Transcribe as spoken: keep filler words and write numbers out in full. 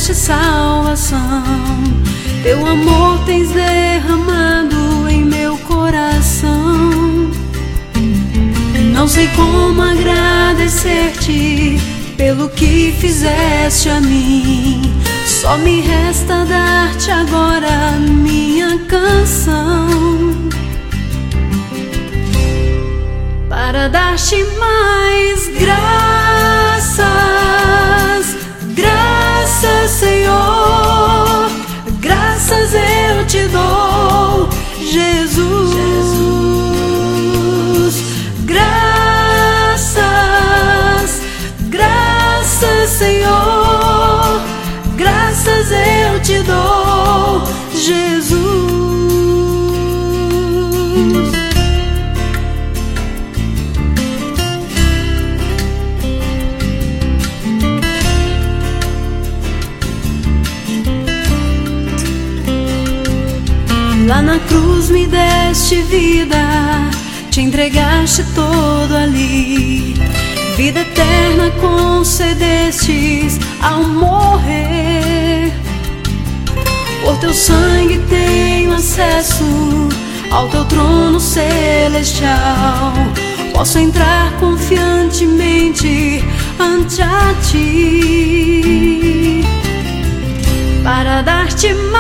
deste salvação. Teu amor tens derramado em meu coração. Não sei como agradecer-te pelo que fizeste a mim. Só me resta dar-te agora minha canção, para dar-te mais graças. Graças, Senhor, graças eu te dou, Jesus. Graças, graças, Senhor, graças eu te dou, Jesus. Lá na cruz me deste vida, te entregaste todo ali. Vida eterna concedestes ao morrer. Por teu sangue tenho acesso ao teu trono celestial. Posso entrar confiantemente ante a ti, para dar-te